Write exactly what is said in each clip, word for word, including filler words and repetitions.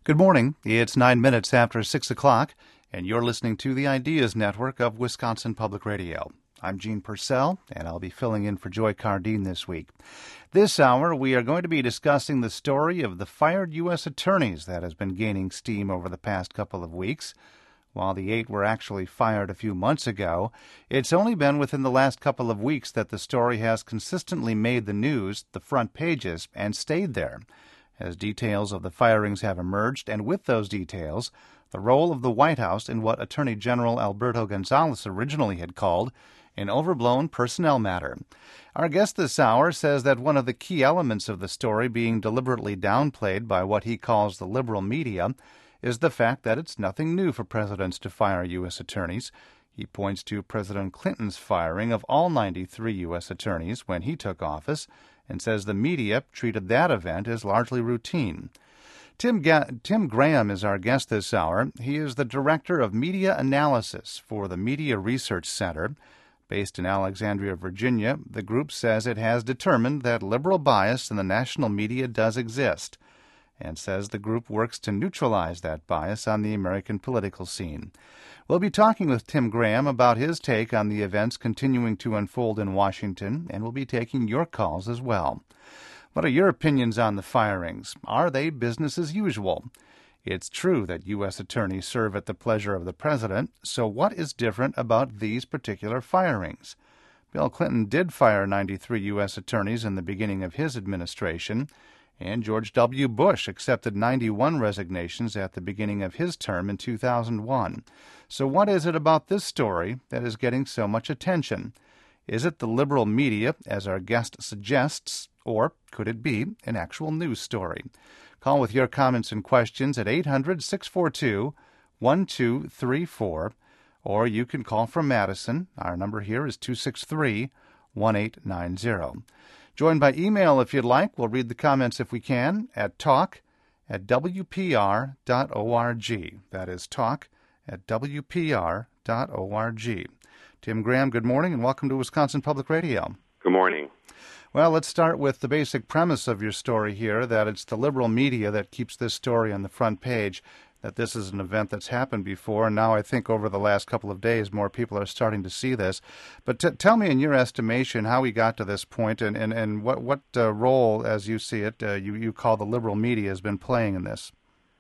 Good morning. It's nine minutes after six o'clock, and you're listening to the Ideas Network of Wisconsin Public Radio. I'm Gene Purcell, and I'll be filling in for Joy Cardine this week. This hour, we are going to be discussing the story of the fired U S attorneys that has been gaining steam over the past couple of weeks. While the eight were actually fired a few months ago, it's only been within the last couple of weeks that the story has consistently made the news, the front pages, and stayed there. As details of the firings have emerged, and with those details, the role of the White House in what Attorney General Alberto Gonzales originally had called an overblown personnel matter. Our guest this hour says that one of the key elements of the story being deliberately downplayed by what he calls the liberal media is the fact that it's nothing new for presidents to fire U S attorneys. He points to President Clinton's firing of all ninety-three U S attorneys when he took office and says the media treated that event as largely routine. Tim, Ga- Tim Graham is our guest this hour. He is the Director of Media Analysis for the Media Research Center. Based in Alexandria, Virginia, the group says it has determined that liberal bias in the national media does exist, and says the group works to neutralize that bias on the American political scene. We'll be talking with Tim Graham about his take on the events continuing to unfold in Washington, and we'll be taking your calls as well. What are your opinions on the firings? Are they business as usual? It's true that U S attorneys serve at the pleasure of the president, so what is different about these particular firings? Bill Clinton did fire ninety-three U S attorneys in the beginning of his administration, and George W. Bush accepted ninety-one resignations at the beginning of his term in two thousand one. So what is it about this story that is getting so much attention? Is it the liberal media, as our guest suggests, or could it be an actual news story? Call with your comments and questions at eight hundred, six four two, one two three four, or you can call from Madison. Our number here is two six three, one eight nine zero. Join by email if you'd like. We'll read the comments if we can at talk at w p r dot org. That is talk at w p r dot org. Tim Graham, good morning and welcome to Wisconsin Public Radio. Good morning. Well, let's start with the basic premise of your story here, that it's the liberal media that keeps this story on the front page, that this is an event that's happened before, and now I think over the last couple of days more people are starting to see this. But t- tell me in your estimation how we got to this point and, and, and what, what uh, role, as you see it, uh, you, you call the liberal media has been playing in this.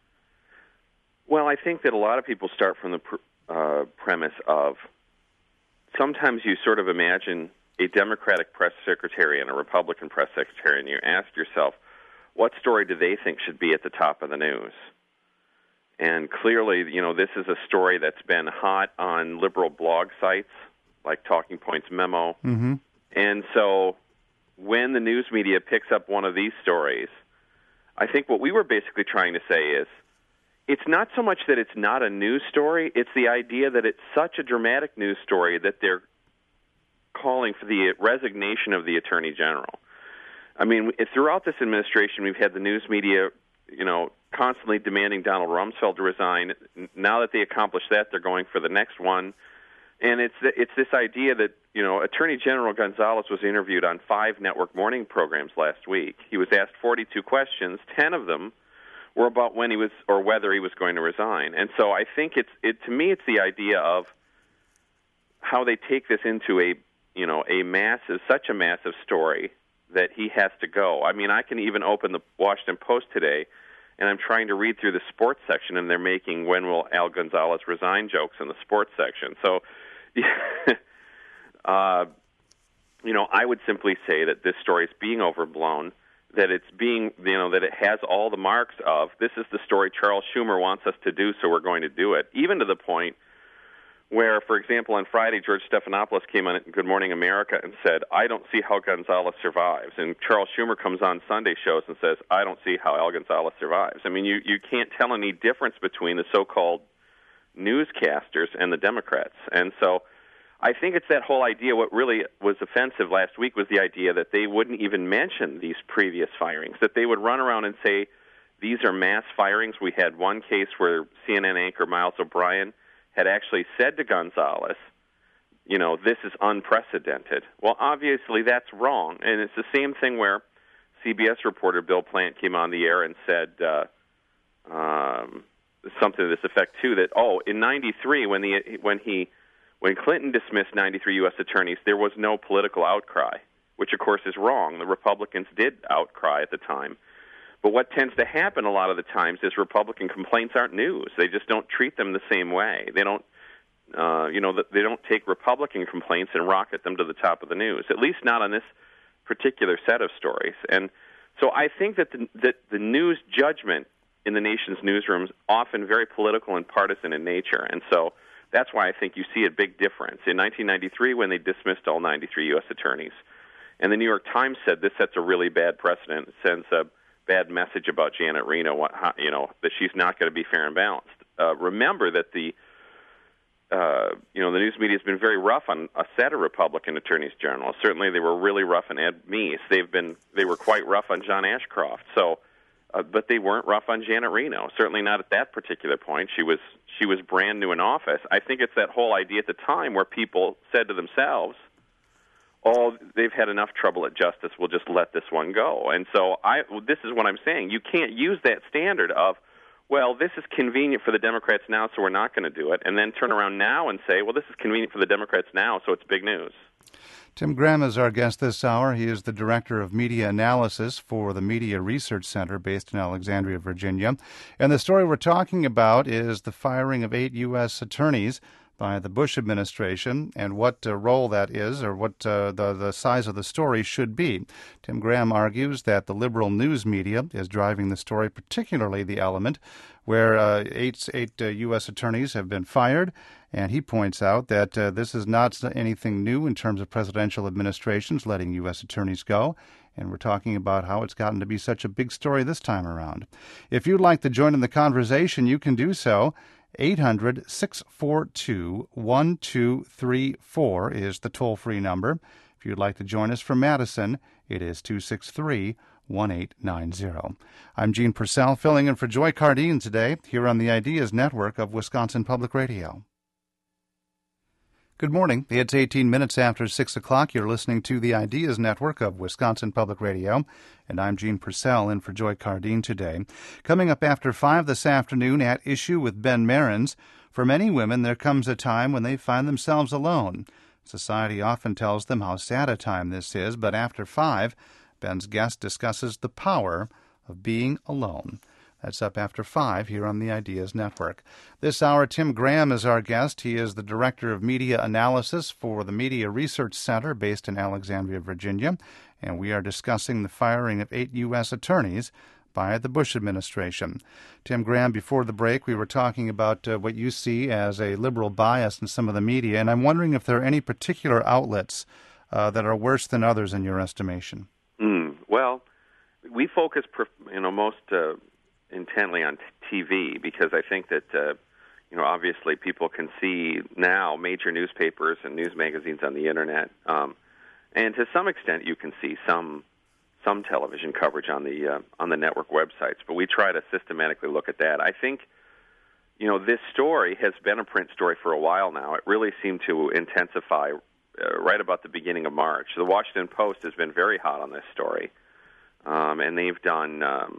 Well, I think that a lot of people start from the pr- uh, premise of sometimes you sort of imagine a Democratic press secretary and a Republican press secretary, and you ask yourself, what story do they think should be at the top of the news? And clearly, you know, this is a story that's been hot on liberal blog sites like Talking Points Memo. Mm-hmm. And so when the news media picks up one of these stories, I think what we were basically trying to say is it's not so much that it's not a news story, it's the idea that it's such a dramatic news story that they're calling for the resignation of the Attorney General. I mean, throughout this administration, we've had the news media, you know, constantly demanding Donald Rumsfeld to resign. Now that they accomplished that, they're going for the next one. And it's it's this idea that, you know, Attorney General Gonzales was interviewed on five network morning programs last week. He was asked forty-two questions. Ten of them were about when he was or whether he was going to resign. And so I think it's it to me it's the idea of how they take this into a you know, a massive, such a massive story that he has to go. I mean, I can even open the Washington Post today, and I'm trying to read through the sports section, and they're making when will Al Gonzales resign jokes in the sports section. So, uh, you know, I would simply say that this story is being overblown, that it's being, you know, that it has all the marks of, this is the story Charles Schumer wants us to do, so we're going to do it, even to the point where, for example, on Friday, George Stephanopoulos came on Good Morning America and said, I don't see how Gonzales survives. And Charles Schumer comes on Sunday shows and says, I don't see how Al Gonzales survives. I mean, you, you can't tell any difference between the so-called newscasters and the Democrats. And so I think it's that whole idea. What really was offensive last week was the idea that they wouldn't even mention these previous firings, that they would run around and say, these are mass firings. We had one case where C N N anchor Miles O'Brien had actually said to Gonzales, you know, this is unprecedented. Well, obviously that's wrong. And it's the same thing where C B S reporter Bill Plant came on the air and said, uh, uh, something to this effect too. That oh, in ninety-three, when the when he when Clinton dismissed ninety-three U S attorneys, there was no political outcry, which of course is wrong. The Republicans did outcry at the time. But what tends to happen a lot of the times is Republican complaints aren't news. They just don't treat them the same way. They don't, uh, you know, they don't take Republican complaints and rocket them to the top of the news. At least not on this particular set of stories. And so I think that the, that the news judgment in the nation's newsrooms often very political and partisan in nature. And so that's why I think you see a big difference. In nineteen ninety-three, when they dismissed all ninety-three U S attorneys, and the New York Times said this sets a really bad precedent, it sends a bad message about Janet Reno, what, how, you know, that she's not going to be fair and balanced. Uh, remember that the, uh, you know, the news media has been very rough on a set of Republican attorneys general. Certainly, they were really rough on Ed Meese. They've been, they were quite rough on John Ashcroft. So, uh, but they weren't rough on Janet Reno. Certainly not at that particular point. She was, she was brand new in office. I think it's that whole idea at the time where people said to themselves, oh, they've had enough trouble at justice, we'll just let this one go. And so I, this is what I'm saying. You can't use that standard of, well, this is convenient for the Democrats now, so we're not going to do it, and then turn around now and say, well, this is convenient for the Democrats now, so it's big news. Tim Graham is our guest this hour. He is the Director of Media Analysis for the Media Research Center based in Alexandria, Virginia. And the story we're talking about is the firing of eight U S attorneys by the Bush administration and what uh, role that is or what uh, the, the size of the story should be. Tim Graham argues that the liberal news media is driving the story, particularly the element where uh, eight, eight uh, U S attorneys have been fired, and he points out that uh, this is not anything new in terms of presidential administrations letting U S attorneys go, and we're talking about how it's gotten to be such a big story this time around. If you'd like to join in the conversation, you can do so. eight hundred, six four two, one two three four is the toll-free number. If you'd like to join us from Madison, it is two six three, one eight nine zero. I'm Gene Purcell, filling in for Joy Cardine today, here on the Ideas Network of Wisconsin Public Radio. Good morning. It's eighteen minutes after six o'clock. You're listening to the Ideas Network of Wisconsin Public Radio, and I'm Gene Purcell in for Joy Cardine today. Coming up after five this afternoon, At Issue with Ben Mehrens. For many women, there comes a time when they find themselves alone. Society often tells them how sad a time this is, but after five, Ben's guest discusses the power of being alone. That's up after five here on the Ideas Network. This hour, Tim Graham is our guest. He is the Director of Media Analysis for the Media Research Center based in Alexandria, Virginia, and we are discussing the firing of eight U S attorneys by the Bush administration. Tim Graham, before the break, we were talking about uh, what you see as a liberal bias in some of the media, and I'm wondering if there are any particular outlets uh, that are worse than others in your estimation. Mm, well, we focus, you know, most uh, intently on T V because I think that, uh, you know, obviously people can see now major newspapers and news magazines on the Internet, um, and to some extent you can see some some television coverage on the uh, on the network websites, but we try to systematically look at that. I think, you know, this story has been a print story for a while now. It really seemed to intensify uh, right about the beginning of March. The Washington Post has been very hot on this story, um, and they've done um,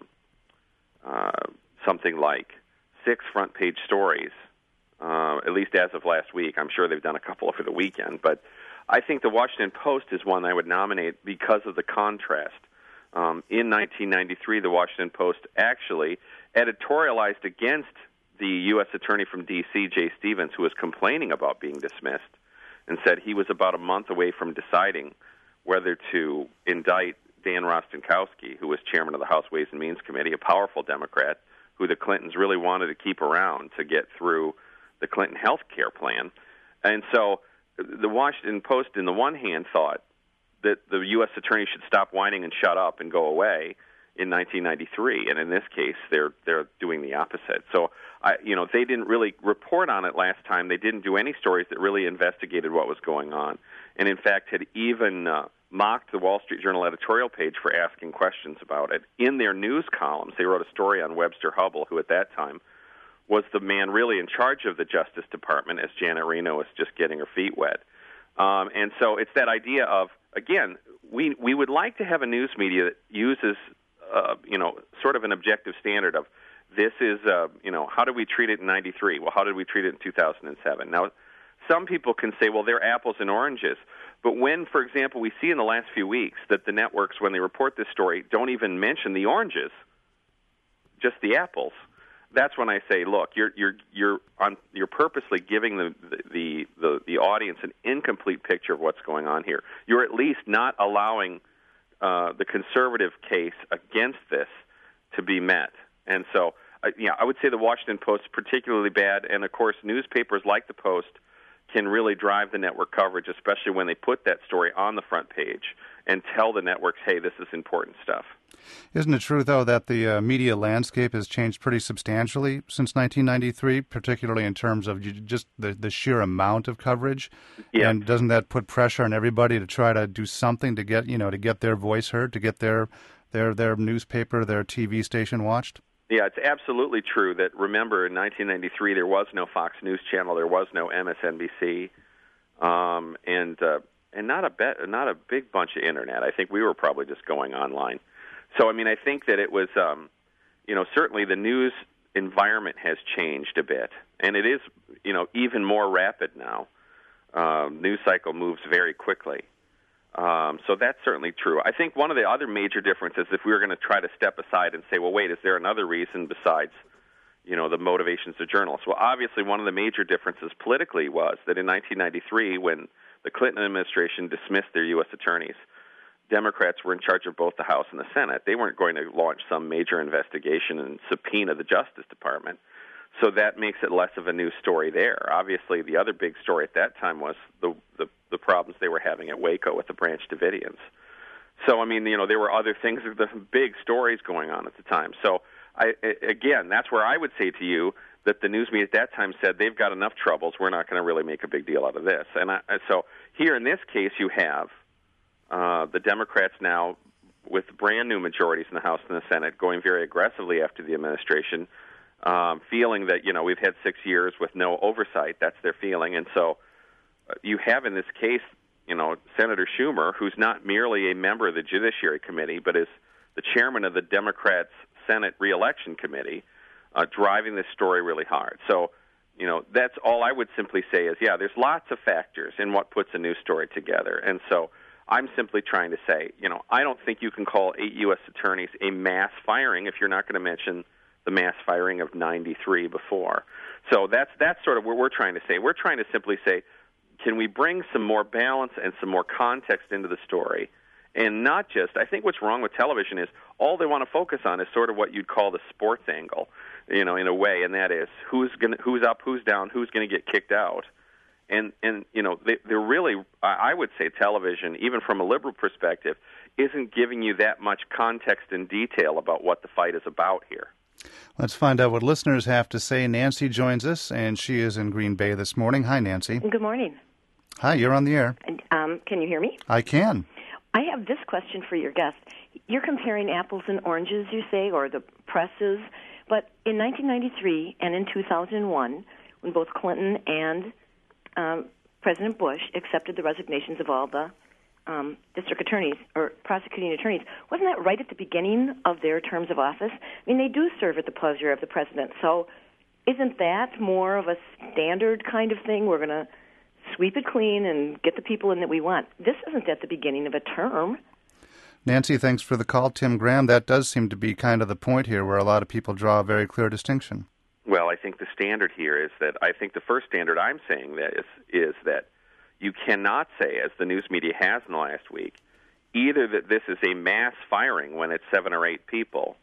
uh, something like six front-page stories, uh, at least as of last week. I'm sure they've done a couple over the weekend, but I think the Washington Post is one I would nominate because of the contrast. Um, in nineteen ninety-three, the Washington Post actually editorialized against the U S attorney from D C, Jay Stevens, who was complaining about being dismissed, and said he was about a month away from deciding whether to indict Dan Rostenkowski, who was chairman of the House Ways and Means Committee, a powerful Democrat who the Clintons really wanted to keep around to get through the Clinton health care plan. And so the Washington Post, in the one hand, thought that the U S attorney should stop whining and shut up and go away in nineteen ninety-three, and in this case, they're they're doing the opposite. So, I, you know, they didn't really report on it last time. They didn't do any stories that really investigated what was going on, and in fact, had even uh, mocked the Wall Street Journal editorial page for asking questions about it. In their news columns, they wrote a story on Webster Hubbell, who at that time was the man really in charge of the Justice Department, as Janet Reno was just getting her feet wet. Um, and so it's that idea of, again, we we would like to have a news media that uses, uh, you know, sort of an objective standard of this is, uh, you know, how did we treat it in ninety-three? Well, how did we treat it in two thousand seven? Now, some people can say, well, they're apples and oranges. But when, for example, we see in the last few weeks that the networks, when they report this story, don't even mention the oranges, just the apples, that's when I say, look, you're you're you're on you're purposely giving the the the, the audience an incomplete picture of what's going on here. You're at least not allowing uh, the conservative case against this to be met. And so, uh, yeah, I would say the Washington Post is particularly bad, and of course, newspapers like the Post can really drive the network coverage, especially when they put that story on the front page and tell the networks, hey, this is important stuff. Isn't it true, though, that the uh, media landscape has changed pretty substantially since nineteen ninety-three, particularly in terms of just the, the sheer amount of coverage? Yeah. And doesn't that put pressure on everybody to try to do something to get, you know, to get their voice heard, to get their their their newspaper, their T V station watched? Yeah, it's absolutely true that, remember, in nineteen ninety-three, there was no Fox News Channel, there was no M S N B C, um, and uh, and not a be- not a big bunch of Internet. I think we were probably just going online. So, I mean, I think that it was, um, you know, certainly the news environment has changed a bit, and it is, you know, even more rapid now. Um, news cycle moves very quickly. Um, so that's certainly true. I think one of the other major differences, if we were going to try to step aside and say, well, wait, is there another reason besides, you know, the motivations of journalists? Well, obviously one of the major differences politically was that in nineteen ninety-three, when the Clinton administration dismissed their U S attorneys, Democrats were in charge of both the House and the Senate. They weren't going to launch some major investigation and subpoena the Justice Department. So that makes it less of a news story there. Obviously, the other big story at that time was the, the, the problems they were having at Waco with the Branch Davidians. So, I mean, you know, there were other things, the big stories going on at the time. So, I, again, that's where I would say to you that the news media at that time said they've got enough troubles, we're not going to really make a big deal out of this. And I, so here in this case, you have uh, the Democrats now with brand new majorities in the House and the Senate going very aggressively after the administration, Um, feeling that, you know, we've had six years with no oversight. That's their feeling. And so uh, you have in this case, you know, Senator Schumer, who's not merely a member of the Judiciary Committee, but is the chairman of the Democrats' Senate Reelection Committee, uh, driving this story really hard. So, you know, that's all I would simply say is, yeah, there's lots of factors in what puts a news story together. And so I'm simply trying to say, you know, I don't think you can call eight U S attorneys a mass firing if you're not going to mention the mass firing of ninety-three before. So that's that's sort of what we're trying to say. We're trying to simply say, can we bring some more balance and some more context into the story? And not just, I think what's wrong with television is all they want to focus on is sort of what you'd call the sports angle, you know, in a way, and that is who's gonna, who's up, who's down, who's going to get kicked out. And, and you know, they, they're really, I would say television, even from a liberal perspective, isn't giving you that much context and detail about what the fight is about here. Let's find out what listeners have to say. Nancy joins us, and she is in Green Bay this morning. Hi, Nancy. Good morning. Hi, you're on the air. Um, can you hear me? I can. I have this question for your guest. You're comparing apples and oranges, you say, or the presses, but in nineteen ninety-three and in two thousand one, when both Clinton and um, President Bush accepted the resignations of all the Um, district attorneys or prosecuting attorneys, wasn't that right at the beginning of their terms of office? I mean, they do serve at the pleasure of the president. So isn't that more of a standard kind of thing? We're going to sweep it clean and get the people in that we want. This isn't at the beginning of a term. Nancy, thanks for the call. Tim Graham, that does seem to be kind of the point here where a lot of people draw a very clear distinction. Well, I think the standard here is that, I think the first standard I'm saying that is, is that you cannot say, as the news media has in the last week, either that this is a mass firing when it's seven or eight people.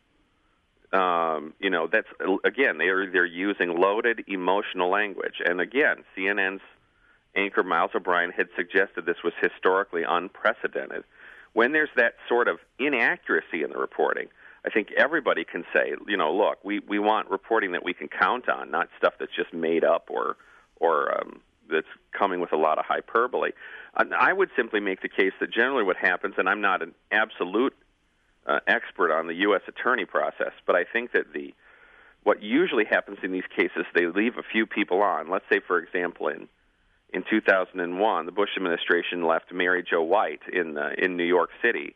Um, you know, that's, again, they're, they're using loaded emotional language. And again, C N N's anchor Miles O'Brien had suggested this was historically unprecedented. When there's that sort of inaccuracy in the reporting, I think everybody can say, you know, look, we, we want reporting that we can count on, not stuff that's just made up or, or, um, that's coming with a lot of hyperbole. I would simply make the case that generally what happens, and I'm not an absolute uh, expert on the U S attorney process, but I think that the what usually happens in these cases, they leave a few people on. Let's say, for example, in in two thousand one, the Bush administration left Mary Jo White in uh, in New York City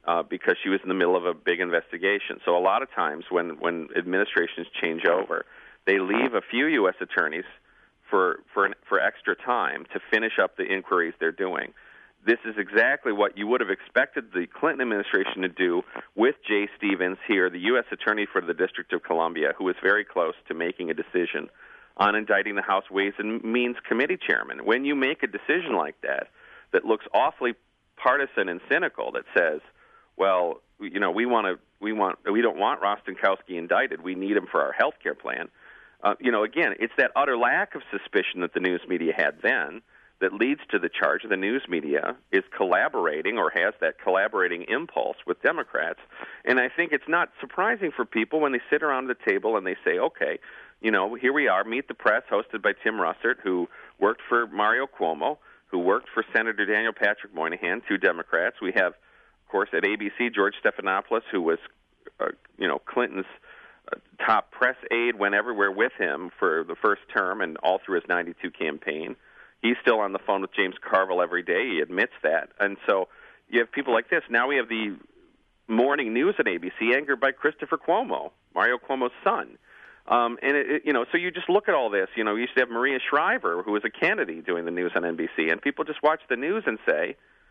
uh, because she was in the middle of a big investigation. So a lot of times when, when administrations change over, they leave a few U S attorneys for for for extra time to finish up the inquiries they're doing. This is exactly what you would have expected the Clinton administration to do with Jay Stevens here, the U S attorney for the District of Columbia, who was very close to making a decision on indicting the House Ways and Means Committee chairman. When you make a decision like that, that looks awfully partisan and cynical, that says, well, you know, we want to, we want, we don't want Rostenkowski indicted. We need him for our health care plan. Uh, you know, again, it's that utter lack of suspicion that the news media had then that leads to the charge the news media is collaborating or has that collaborating impulse with Democrats. And I think it's not surprising for people when they sit around the table and they say, okay, you know, here we are, Meet the Press, hosted by Tim Russert, who worked for Mario Cuomo, who worked for Senator Daniel Patrick Moynihan, two Democrats. We have, of course, at A B C, George Stephanopoulos, who was, uh, you know, Clinton's uh, top press aide, went everywhere with him for the first term and all through his ninety-two campaign. He's still on the phone with James Carville every day. He admits that. And so you have people like this. Now we have the morning news at A B C anchored by Christopher Cuomo, Mario Cuomo's son. Um, and, it, it, you know, so you just look at all this. You know, you used to have Maria Shriver, who was a Kennedy, doing the news on N B C. And people just watch the news and say,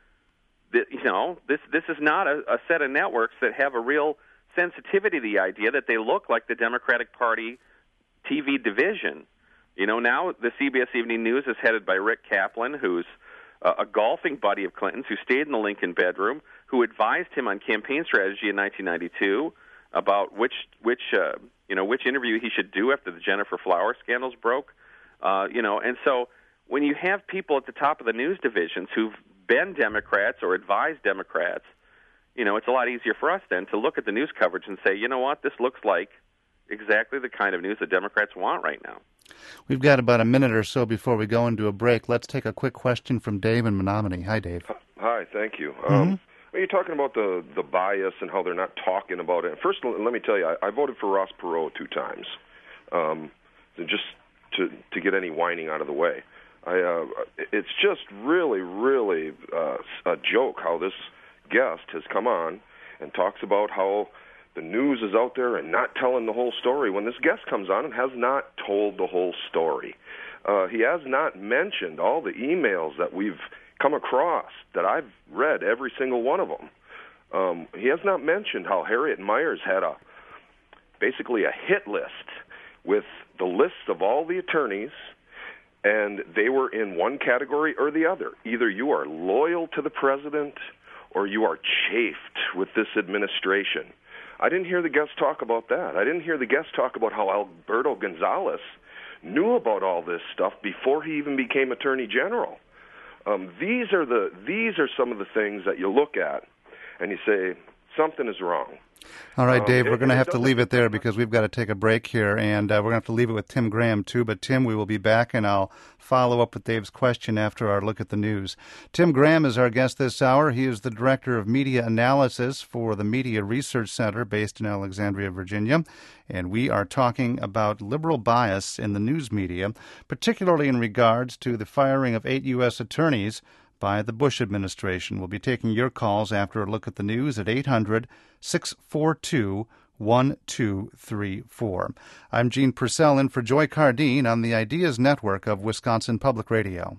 that, you know, this, this is not a, a set of networks that have a real sensitivity to the idea that they look like the Democratic Party T V division. You know, now the C B S Evening News is headed by Rick Kaplan, who's uh, a golfing buddy of Clinton's, who stayed in the Lincoln bedroom, who advised him on campaign strategy in nineteen ninety-two about which which uh, you know which interview he should do after the Jennifer Flowers scandals broke. Uh, you know, and so when you have people at the top of the news divisions who've been Democrats or advised Democrats, you know, it's a lot easier for us then to look at the news coverage and say, you know what, this looks like exactly the kind of news that Democrats want right now. We've got about a minute or so before we go into a break. Let's take a quick question from Dave in Menominee. Hi, Dave. Hi, thank you. Mm-hmm. Um, are you talking about the, the bias and how they're not talking about it? First, let me tell you, I, I voted for Ross Perot two times, um, just to to get any whining out of the way. I, uh, it's just really, really uh, a joke how this guest has come on and talks about how the news is out there and not telling the whole story when this guest comes on and has not told the whole story. Uh, he has not mentioned all the emails that we've come across, that I've read every single one of them. Um, he has not mentioned how Harriet Miers had a basically a hit list with the lists of all the attorneys, and they were in one category or the other. Either you are loyal to the president or you are chafed with this administration. I didn't hear the guest talk about that. I didn't hear the guest talk about how Alberto Gonzales knew about all this stuff before he even became Attorney General. Um, these are the these are some of the things that you look at and you say something is wrong. All right, um, Dave, it, we're going to have it to leave it there because we've got to take a break here, and uh, we're going to have to leave it with Tim Graham, too. But, Tim, we will be back, and I'll follow up with Dave's question after our look at the news. Tim Graham is our guest this hour. He is the Director of Media Analysis for the Media Research Center based in Alexandria, Virginia, and we are talking about liberal bias in the news media, particularly in regards to the firing of eight U S attorneys by the Bush administration. We'll be taking your calls after a look at the news at eight hundred, six four two, one two three four. I'm Gene Purcell in for Joy Cardine on the Ideas Network of Wisconsin Public Radio.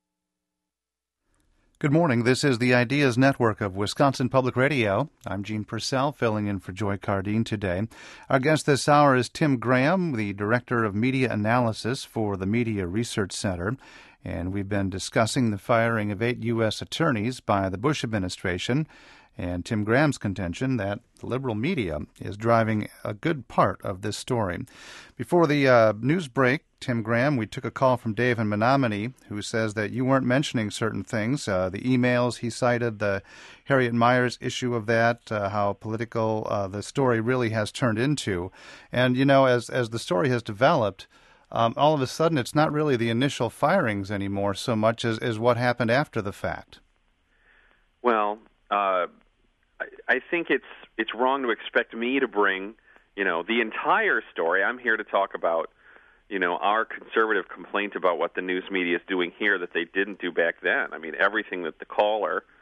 Good morning. This is the Ideas Network of Wisconsin Public Radio. I'm Gene Purcell, filling in for Joy Cardine today. Our guest this hour is Tim Graham, the Director of Media Analysis for the Media Research Center. And we've been discussing the firing of eight U S attorneys by the Bush administration, and Tim Graham's contention that the liberal media is driving a good part of this story. Before the uh, news break, Tim Graham, we took a call from Dave in Menominee, who says that you weren't mentioning certain things. Uh, the emails, he cited the Harriet Miers issue of that, uh, how political uh, the story really has turned into. And, you know, as as the story has developed, Um, all of a sudden, it's not really the initial firings anymore so much as, as what happened after the fact. Well, uh, I, I think it's it's wrong to expect me to bring, you know, the entire story. I'm here to talk about, you know, our conservative complaint about what the news media is doing here that they didn't do back then. I mean, everything that the caller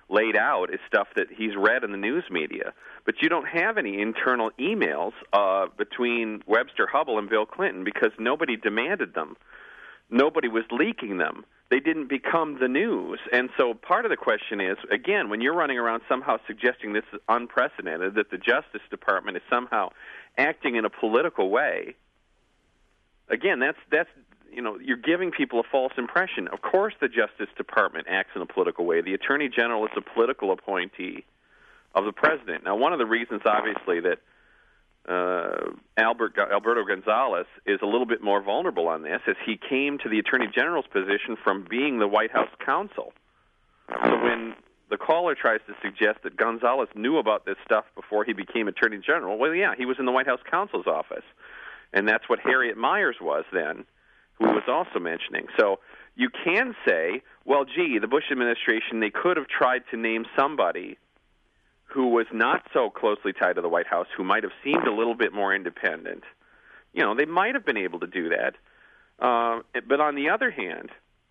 laid out is stuff that he's read in the news media. But you don't have any internal emails uh, between Webster Hubbell and Bill Clinton because nobody demanded them. Nobody was leaking them. They didn't become the news. And so part of the question is, again, when you're running around somehow suggesting this is unprecedented, that the Justice Department is somehow acting in a political way, again, that's that's you know, you're giving people a false impression. Of course the Justice Department acts in a political way. The Attorney General is a political appointee of the President. Now, one of the reasons, obviously, that uh, Albert, Alberto Gonzales is a little bit more vulnerable on this is he came to the Attorney General's position from being the White House counsel. So when the caller tries to suggest that Gonzales knew about this stuff before he became Attorney General, well, yeah, he was in the White House counsel's office. And that's what Harriet Miers was then, who was also mentioning. So you can say, well, gee, the Bush administration, they could have tried to name somebody who was not so closely tied to the White House, who might have seemed a little bit more independent. You know, they might have been able to do that. Uh, but on the other hand,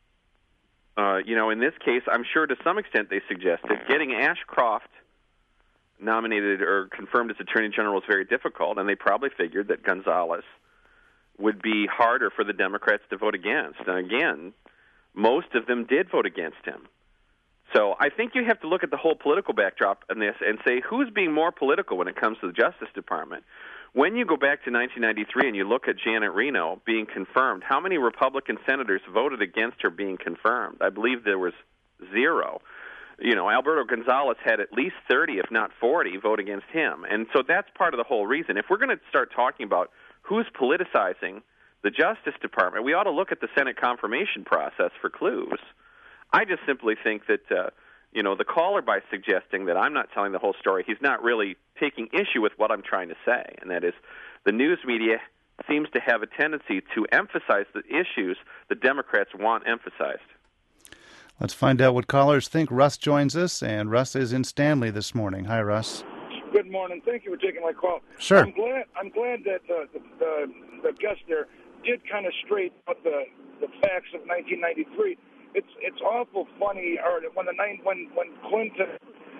uh, you know, in this case, I'm sure to some extent they suggested getting Ashcroft nominated or confirmed as Attorney General is very difficult, and they probably figured that Gonzales would be harder for the Democrats to vote against. And again, most of them did vote against him. So I think you have to look at the whole political backdrop in this and say, who's being more political when it comes to the Justice Department? When you go back to nineteen ninety-three and you look at Janet Reno being confirmed, how many Republican senators voted against her being confirmed? I believe there was zero. You know, Alberto Gonzales had at least thirty, if not forty, vote against him. And so that's part of the whole reason. If we're going to start talking about who's politicizing the Justice Department, we ought to look at the Senate confirmation process for clues. I just simply think that, uh, you know, the caller, by suggesting that I'm not telling the whole story, he's not really taking issue with what I'm trying to say, and that is the news media seems to have a tendency to emphasize the issues the Democrats want emphasized. Let's find out what callers think. Russ joins us, and Russ is in Stanley this morning. Hi, Russ. Good morning. Thank you for taking my call. Sure. I'm glad. I'm glad that uh, the, the the guest there did kind of straighten out the the facts of nineteen ninety-three. It's it's awful funny. Or when the nine when when Clinton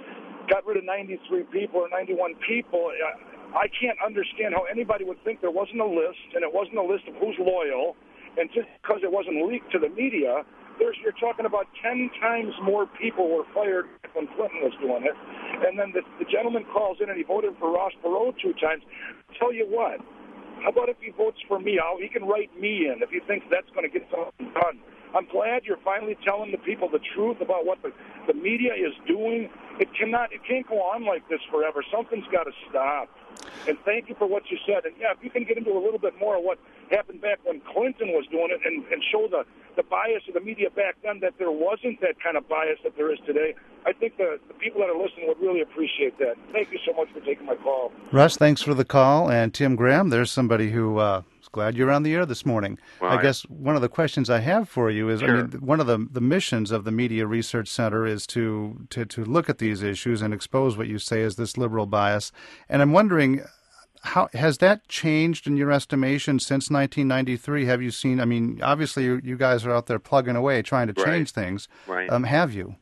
got rid of ninety-three people or ninety-one people, uh, I can't understand how anybody would think there wasn't a list, and it wasn't a list of who's loyal, and just because it wasn't leaked to the media. There's, you're talking about ten times more people were fired when Clinton was doing it. And then the, the gentleman calls in and he voted for Ross Perot two times. Tell you what, how about if he votes for me? I'll, he can write me in if he thinks that's going to get something done. I'm glad you're finally telling the people the truth about what the, the media is doing. It cannot, it can't go on like this forever. Something's got to stop. And thank you for what you said. And, yeah, if you can get into a little bit more of what happened back when Clinton was doing it and, and show the, the bias of the media back then, that there wasn't that kind of bias that there is today, I think the, the people that are listening would really appreciate that. Thank you so much for taking my call. Russ, thanks for the call. And Tim Graham, there's somebody who uh, is glad you're on the air this morning. Well, I, I guess one of the questions I have for you is, sure. I mean, one of the, the missions of the Media Research Center is to, to, to look at these issues and expose what you say is this liberal bias. And I'm wondering, how has that changed in your estimation since nineteen ninety-three? Have you seen, I mean, obviously you, you guys are out there plugging away, trying to right. change things. Right. Um, have you?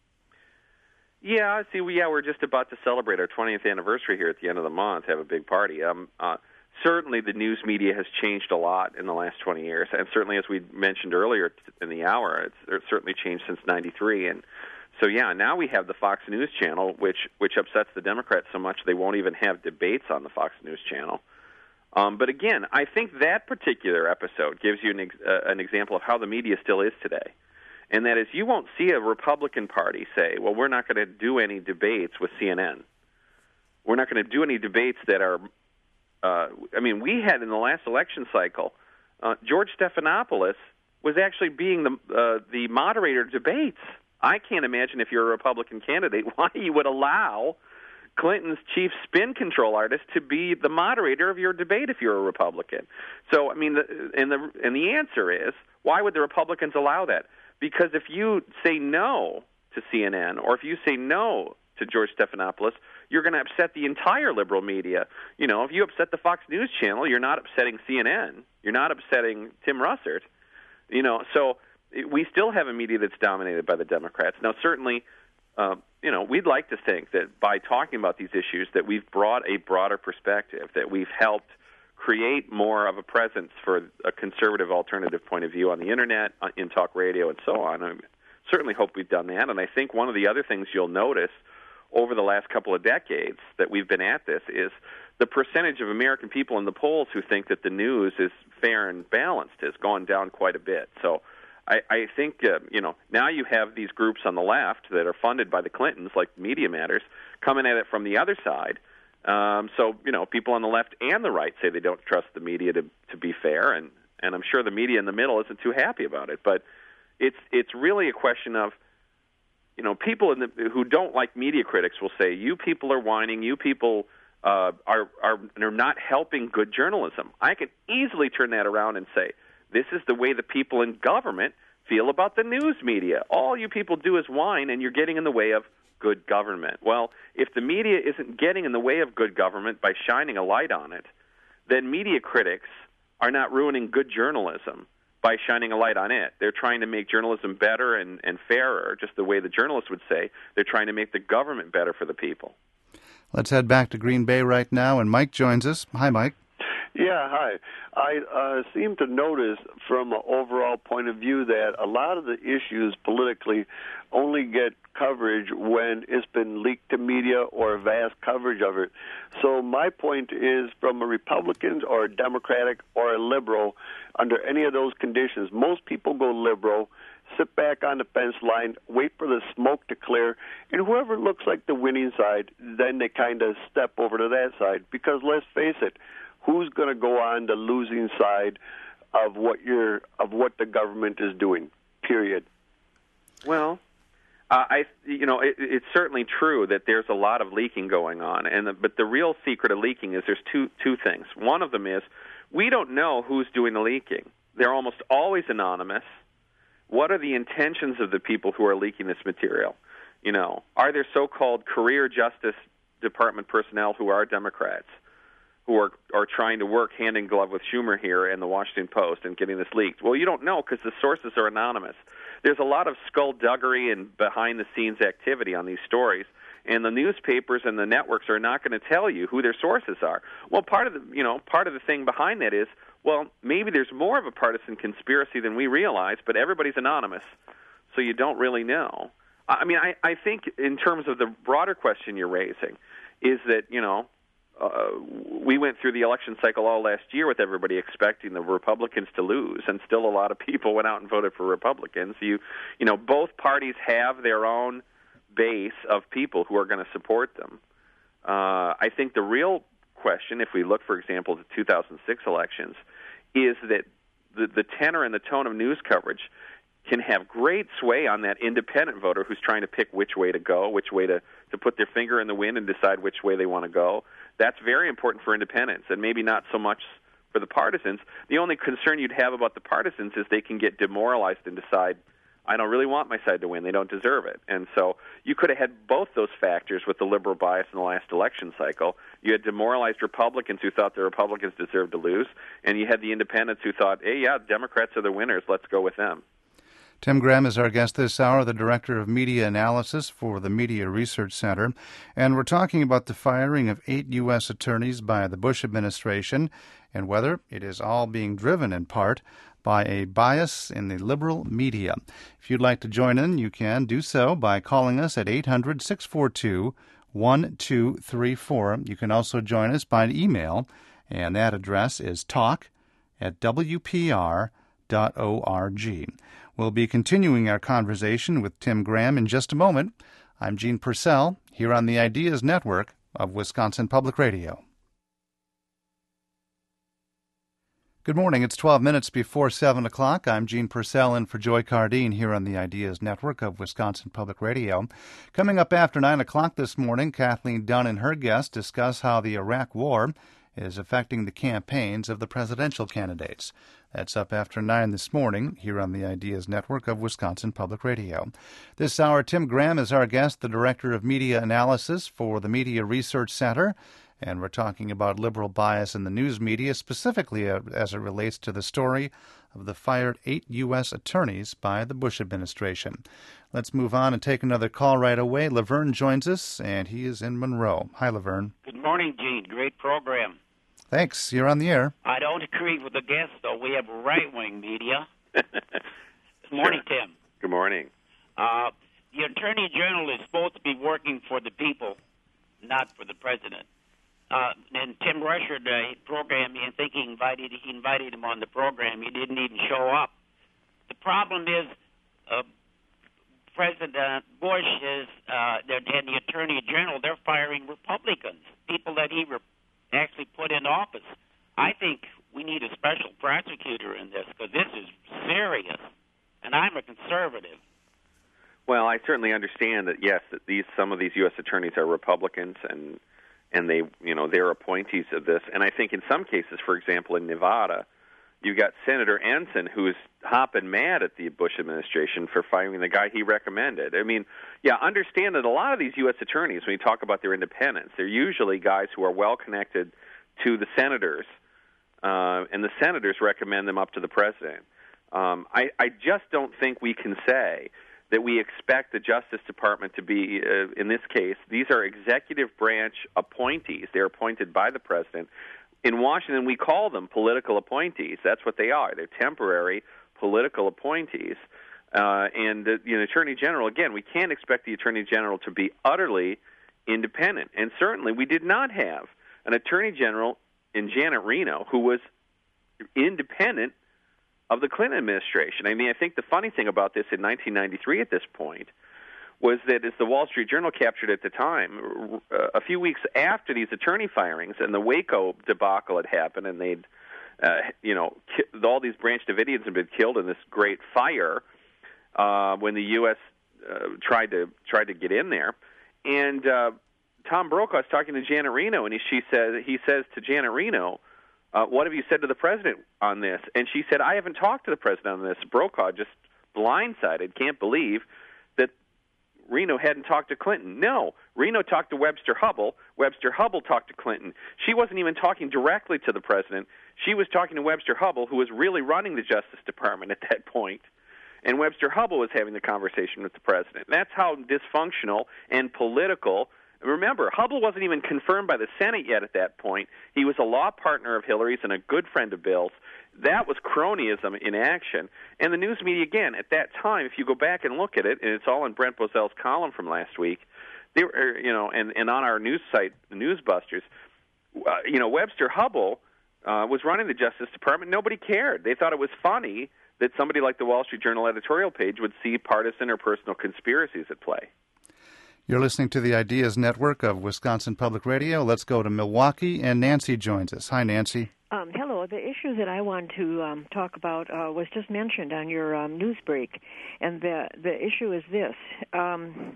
Yeah, see, we, yeah, we're just about to celebrate our twentieth anniversary here at the end of the month, have a big party. Um, uh, certainly the news media has changed a lot in the last twenty years, and certainly, as we mentioned earlier in the hour, it's, it's certainly changed since ninety-three. And so, yeah, now we have the Fox News Channel, which which upsets the Democrats so much they won't even have debates on the Fox News Channel. Um, but again, I think that particular episode gives you an, ex- uh, an example of how the media still is today. And that is, you won't see a Republican Party say, well, we're not going to do any debates with C N N. We're not going to do any debates that are, uh, I mean, we had in the last election cycle, uh, George Stephanopoulos was actually being the uh, the moderator of debates. I can't imagine, if you're a Republican candidate, why you would allow Clinton's chief spin control artist to be the moderator of your debate if you're a Republican. So, I mean, the, and the and the answer is, why would the Republicans allow that? Because if you say no to C N N, or if you say no to George Stephanopoulos, you're going to upset the entire liberal media. You know, if you upset the Fox News Channel, you're not upsetting C N N. You're not upsetting Tim Russert. You know, so we still have a media that's dominated by the Democrats. Now, certainly, uh, you know, we'd like to think that by talking about these issues that we've brought a broader perspective, that we've helped create more of a presence for a conservative alternative point of view on the Internet, in talk radio, and so on. I certainly hope we've done that. And I think one of the other things you'll notice over the last couple of decades that we've been at this is the percentage of American people in the polls who think that the news is fair and balanced has gone down quite a bit. So I, I think, uh, you know, now you have these groups on the left that are funded by the Clintons, like Media Matters, coming at it from the other side. Um, so, you know, people on the left and the right say they don't trust the media to, to be fair, and, and I'm sure the media in the middle isn't too happy about it. But it's it's really a question of, you know, people in the, who don't like media critics will say, you people are whining, you people uh, are, are, are not helping good journalism. I can easily turn that around and say, this is the way the people in government feel about the news media. All you people do is whine, and you're getting in the way of good government. Well, if the media isn't getting in the way of good government by shining a light on it, then media critics are not ruining good journalism by shining a light on it. They're trying to make journalism better and, and fairer, just the way the journalists would say. They're trying to make the government better for the people. Let's head back to Green Bay right now, and Mike joins us. Hi, Mike. Yeah, hi. I uh, seem to notice from an overall point of view that a lot of the issues politically only get coverage when it's been leaked to media or vast coverage of it. So my point is, from a Republican or a Democratic or a liberal, under any of those conditions, most people go liberal, sit back on the fence line, wait for the smoke to clear, and whoever looks like the winning side, then they kind of step over to that side. Because let's face it, who's going to go on the losing side of what you're of what the government is doing? Period. Well, uh, I you know it, it's certainly true that there's a lot of leaking going on, and the, but the real secret of leaking is there's two two things. One of them is we don't know who's doing the leaking. They're almost always anonymous. What are the intentions of the people who are leaking this material? You know, are there so-called career Justice Department personnel who are Democrats, who are, are trying to work hand in glove with Schumer here and the Washington Post and getting this leaked? Well, you don't know because the sources are anonymous. There's a lot of skullduggery and behind-the-scenes activity on these stories, and the newspapers and the networks are not going to tell you who their sources are. Well, part of the you know part of the thing behind that is, well, maybe there's more of a partisan conspiracy than we realize, but everybody's anonymous, so you don't really know. I mean, I, I think in terms of the broader question you're raising is that, you know, Uh, we went through the election cycle all last year with everybody expecting the Republicans to lose, and still a lot of people went out and voted for Republicans. You, you know, both parties have their own base of people who are going to support them. Uh, I think the real question, if we look, for example, at the two thousand six elections, is that the, the tenor and the tone of news coverage can have great sway on that independent voter who's trying to pick which way to go, which way to, to put their finger in the wind and decide which way they want to go. That's very important for independents, and maybe not so much for the partisans. The only concern you'd have about the partisans is they can get demoralized and decide, I don't really want my side to win. They don't deserve it. And so you could have had both those factors with the liberal bias in the last election cycle. You had demoralized Republicans who thought the Republicans deserved to lose, and you had the independents who thought, hey, yeah, Democrats are the winners. Let's go with them. Tim Graham is our guest this hour, the Director of Media Analysis for the Media Research Center. And we're talking about the firing of eight U S attorneys by the Bush administration and whether it is all being driven in part by a bias in the liberal media. If you'd like to join in, you can do so by calling us at eight hundred, six four two, one two three four. You can also join us by email, and that address is talk at w p r dot org. We'll be continuing our conversation with Tim Graham in just a moment. I'm Gene Purcell, here on the Ideas Network of Wisconsin Public Radio. Good morning. It's twelve minutes before seven o'clock. I'm Gene Purcell in for Joy Cardine here on the Ideas Network of Wisconsin Public Radio. Coming up after nine o'clock this morning, Kathleen Dunn and her guests discuss how the Iraq War is affecting the campaigns of the presidential candidates. That's up after nine this morning here on the Ideas Network of Wisconsin Public Radio. This hour, Tim Graham is our guest, the Director of Media Analysis for the Media Research Center. and we're talking about liberal bias in the news media, specifically uh, as it relates to the story of the fired eight U S attorneys by the Bush administration. Let's move on and take another call right away. Laverne joins us, and he is in Monroe. Hi, Laverne. Good morning, Gene. Great program. Thanks. You're on the air. I don't agree with the guest, though. We have right-wing media. Good morning, Tim. Good morning. Uh, the Attorney General is supposed to be working for the people, not for the president. Uh, and Tim Rusher, the program, I think he invited he invited him on the program. He didn't even show up. The problem is uh, President Bush is uh, and the Attorney General. They're firing Republicans, people that he re- actually put in office. I think we need a special prosecutor in this because this is serious, and I'm a conservative. Well, I certainly understand that. Yes, that these some of these U S attorneys are Republicans, and and they, you know, they're appointees of this. And I think in some cases, for example, in Nevada, you've got Senator Ensign, who is hopping mad at the Bush administration for firing the guy he recommended. I mean, yeah, understand that a lot of these U S attorneys, when you talk about their independence, they're usually guys who are well connected to the senators, uh, and the senators recommend them up to the president. Um, I, I just don't think we can say that we expect the Justice Department to be, uh, in this case, these are executive branch appointees. They're appointed by the president. In Washington, we call them political appointees. That's what they are. They're temporary political appointees. Uh, and the you know, Attorney General, again, we can't expect the Attorney General to be utterly independent. And certainly we did not have an Attorney General in Janet Reno who was independent of the Clinton administration. I mean, I think the funny thing about this in nineteen ninety-three at this point was that, as the Wall Street Journal captured at the time, uh, a few weeks after these attorney firings and the Waco debacle had happened, and they'd, uh, you know, ki- all these Branch Davidians had been killed in this great fire uh, when the U S uh, tried to tried to get in there, and uh, Tom Brokaw is talking to Janet Reno, and he, she says he says to Janet Reno, Uh, what have you said to the president on this? And she said, I haven't talked to the president on this. Brokaw, just blindsided, can't believe that Reno hadn't talked to Clinton. No, Reno talked to Webster Hubbell. Webster Hubbell talked to Clinton. She wasn't even talking directly to the president. She was talking to Webster Hubbell, who was really running the Justice Department at that point. And Webster Hubbell was having the conversation with the president. That's how dysfunctional and political. Remember, Hubbell wasn't even confirmed by the Senate yet at that point. He was a law partner of Hillary's and a good friend of Bill's. That was cronyism in action. And the news media, again, at that time, if you go back and look at it, and it's all in Brent Bozell's column from last week, they were, you know, and, and on our news site, Newsbusters, uh, you know, Webster Hubbell uh, was running the Justice Department. Nobody cared. They thought it was funny that somebody like the Wall Street Journal editorial page would see partisan or personal conspiracies at play. You're listening to the Ideas Network of Wisconsin Public Radio. Let's go to Milwaukee, and Nancy joins us. Hi, Nancy. Um, hello. The issue that I want to um, talk about uh, was just mentioned on your um, news break, and the the issue is this. Um,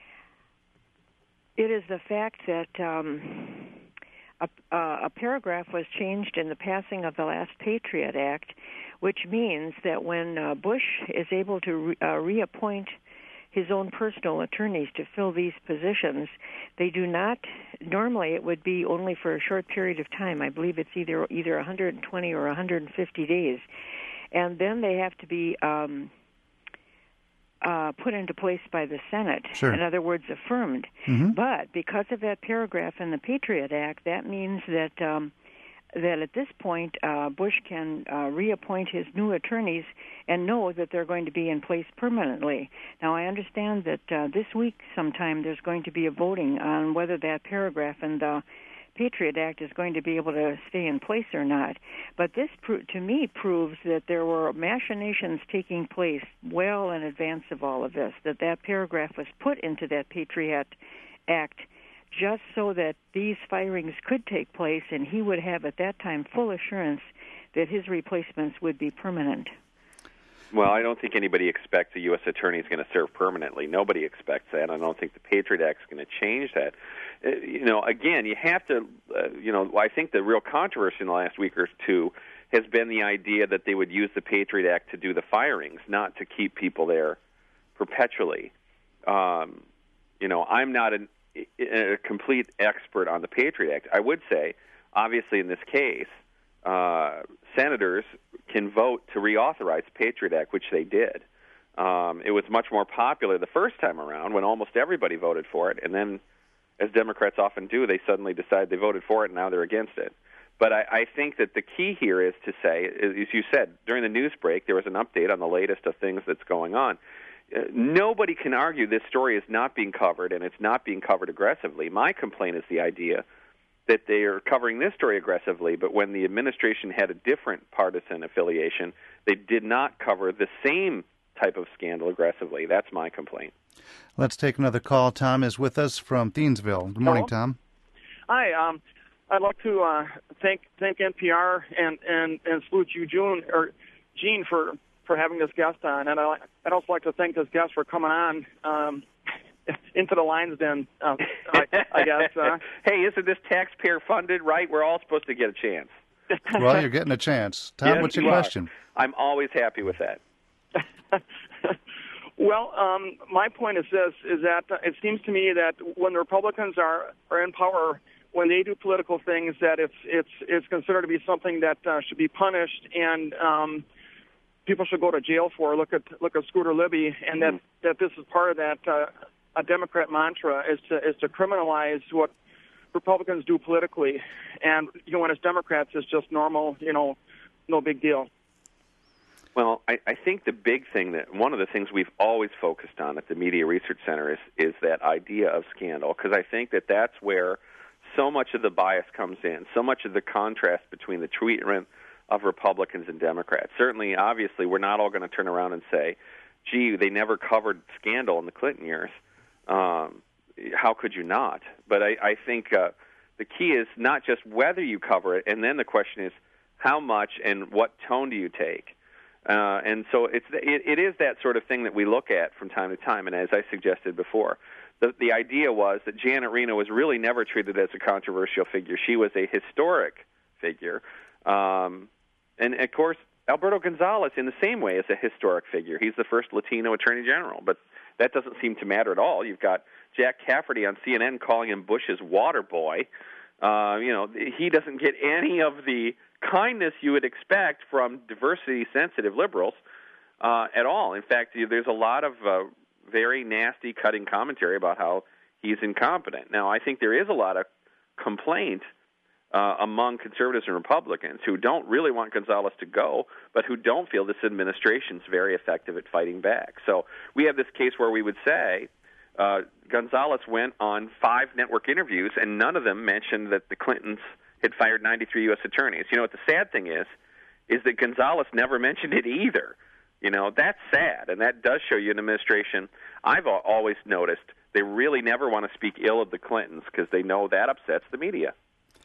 it is the fact that um, a, a paragraph was changed in the passing of the last Patriot Act, which means that when uh, Bush is able to re- uh, reappoint his own personal attorneys to fill these positions, they do not, normally it would be only for a short period of time. I believe it's either either one hundred twenty or one hundred fifty days. And then they have to be um, uh, put into place by the Senate. Sure. In other words, affirmed. Mm-hmm. But because of that paragraph in the Patriot Act, that means that um, that at this point uh, Bush can uh, reappoint his new attorneys and know that they're going to be in place permanently. Now, I understand that uh, this week sometime there's going to be a voting on whether that paragraph in the Patriot Act is going to be able to stay in place or not. But this, pro- to me, proves that there were machinations taking place well in advance of all of this, that that paragraph was put into that Patriot Act just so that these firings could take place, and he would have at that time full assurance that his replacements would be permanent. Well, I don't think anybody expects a U S attorney is going to serve permanently. Nobody expects that. I don't think the Patriot Act is going to change that. Uh, you know, again, you have to, uh, you know, I think the real controversy in the last week or two has been the idea that they would use the Patriot Act to do the firings, not to keep people there perpetually. Um, you know, I'm not an a complete expert on the Patriot Act. I would say, obviously, in this case, uh, senators can vote to reauthorize the Patriot Act, which they did. Um, it was much more popular the first time around when almost everybody voted for it, and then, as Democrats often do, they suddenly decide they voted for it, and now they're against it. But I, I think that the key here is to say, as you said, during the news break, there was an update on the latest of things that's going on. Uh, nobody can argue this story is not being covered, and it's not being covered aggressively. My complaint is the idea that they are covering this story aggressively, but when the administration had a different partisan affiliation, they did not cover the same type of scandal aggressively. That's my complaint. Let's take another call. Tom is with us from Thiensville. Good morning, Hello. Tom. Hi. Um, I'd like to uh, thank thank N P R and and and salute you, June or Gene, for, for having this guest on, and I, I'd also like to thank this guest for coming on um, into the lines. Then uh, I, I guess. Uh, hey, isn't this taxpayer funded? Right? We're all supposed to get a chance. Well, you're getting a chance, Tom. Yes, what's your you question? Are. I'm always happy with that. Well, um, my point is this: is that it seems to me that when the Republicans are, are in power, when they do political things, that it's it's it's considered to be something that uh, should be punished, and um, people should go to jail for. Look at look at Scooter Libby, and that, that this is part of that uh, a Democrat mantra is to is to criminalize what Republicans do politically, and you know, when it's Democrats, it's just normal, you know, no big deal. Well, I, I think the big thing that one of the things we've always focused on at the Media Research Center is is that idea of scandal, because I think that that's where so much of the bias comes in, so much of the contrast between the treatment of Republicans and Democrats. Certainly, obviously, we're not all going to turn around and say, gee, they never covered scandal in the Clinton years. Um, how could you not? But I, I think uh, the key is not just whether you cover it, and then the question is how much and what tone do you take? Uh, and so it's it, it is that sort of thing that we look at from time to time. And as I suggested before, the, the idea was that Janet Reno was really never treated as a controversial figure. She was a historic figure. Um, and, of course, Alberto Gonzales, in the same way, is a historic figure. He's the first Latino attorney general. But that doesn't seem to matter at all. You've got Jack Cafferty on C N N calling him Bush's water boy. Uh, you know, he doesn't get any of the kindness you would expect from diversity-sensitive liberals uh, at all. In fact, there's a lot of uh, very nasty, cutting commentary about how he's incompetent. Now, I think there is a lot of complaint uh, among conservatives and Republicans who don't really want Gonzales to go, but who don't feel this administration's very effective at fighting back. So we have this case where we would say uh, Gonzales went on five network interviews, and none of them mentioned that the Clintons had fired ninety-three U S attorneys. You know what the sad thing is, is that Gonzales never mentioned it either. You know, that's sad, and that does show you an administration. I've always noticed they really never want to speak ill of the Clintons because they know that upsets the media.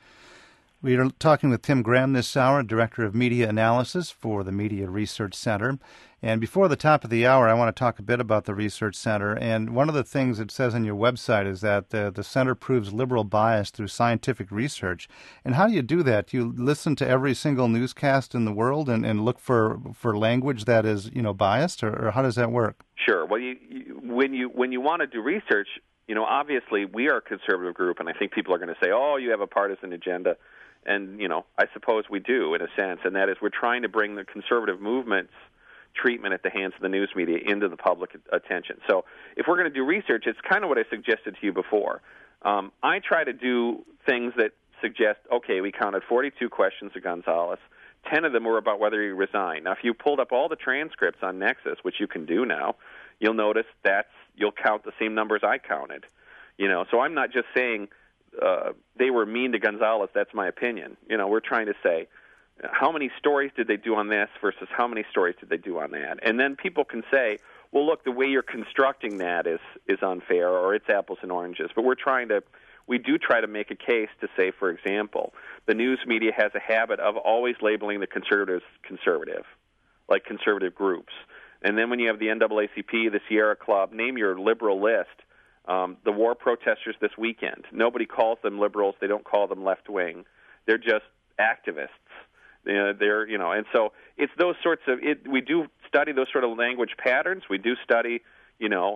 We are talking with Tim Graham this hour, Director of Media Analysis for the Media Research Center. And before the top of the hour, I want to talk a bit about the Research Center. And one of the things it says on your website is that the, the center proves liberal bias through scientific research. And how do you do that? Do you listen to every single newscast in the world and, and look for, for language that is, you know, biased, or, or how does that work? Sure. Well, you, you, when you when you want to do research, you know, obviously we are a conservative group, and I think people are going to say, oh, you have a partisan agenda. And, you know, I suppose we do in a sense, and that is we're trying to bring the conservative movement's treatment at the hands of the news media into the public attention. So if we're going to do research, it's kind of what I suggested to you before. Um, I try to do things that suggest, okay, we counted forty-two questions of Gonzales. ten of them were about whether he resigned. Now, if you pulled up all the transcripts on Nexus, which you can do now, you'll notice that's, you'll count the same numbers I counted. You know, so I'm not just saying Uh, they were mean to Gonzales, that's my opinion. You know, we're trying to say, how many stories did they do on this versus how many stories did they do on that? And then people can say, well, look, the way you're constructing that is, is unfair, or it's apples and oranges. But we're trying to, we do try to make a case to say, for example, the news media has a habit of always labeling the conservatives conservative, like conservative groups. And then when you have the N double A C P, the Sierra Club, name your liberal list, Um, the war protesters this weekend. Nobody calls them liberals. They don't call them left-wing. They're just activists. You know, they're, you know, and so it's those sorts of, it, we do study those sort of language patterns. We do study, you know,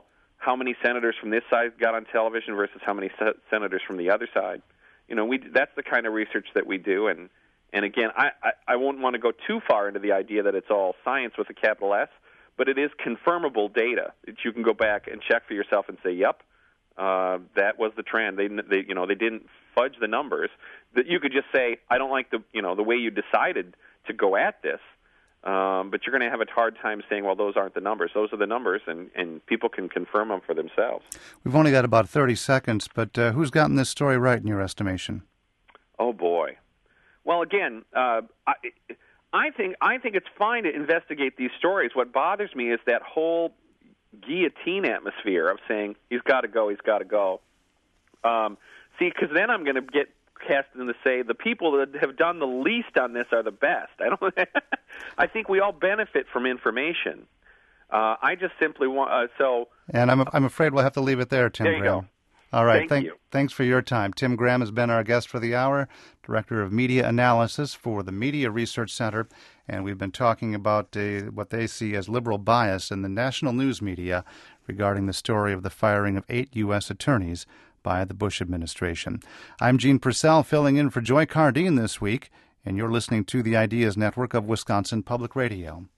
how many senators from this side got on television versus how many se- senators from the other side. You know, we that's the kind of research that we do. And, and again, I, I, I won't want to go too far into the idea that it's all science with a capital S, but it is confirmable data that you can go back and check for yourself and say, yep, uh, that was the trend. They, they, you know, they didn't fudge the numbers. That you could just say, I don't like the, you know, the way you decided to go at this. Um, but you're going to have a hard time saying, well, those aren't the numbers. Those are the numbers, and, and people can confirm them for themselves. We've only got about thirty seconds, but uh, who's gotten this story right in your estimation? Oh, boy. Well, again, uh, I, I think I think it's fine to investigate these stories. What bothers me is that whole guillotine atmosphere of saying, he's got to go, he's got to go. Um, see, because then I'm going to get cast in to say the people that have done the least on this are the best. I don't. I think we all benefit from information. Uh, I just simply want uh, so. And I'm I'm afraid we'll have to leave it there, Tim there you Graham. Go. All right. Thank Thank, you. Thanks for your time. Tim Graham has been our guest for the hour, Director of Media Analysis for the Media Research Center, and we've been talking about uh, what they see as liberal bias in the national news media regarding the story of the firing of eight U S attorneys by the Bush administration. I'm Gene Purcell, filling in for Joy Cardine this week, and you're listening to the Ideas Network of Wisconsin Public Radio.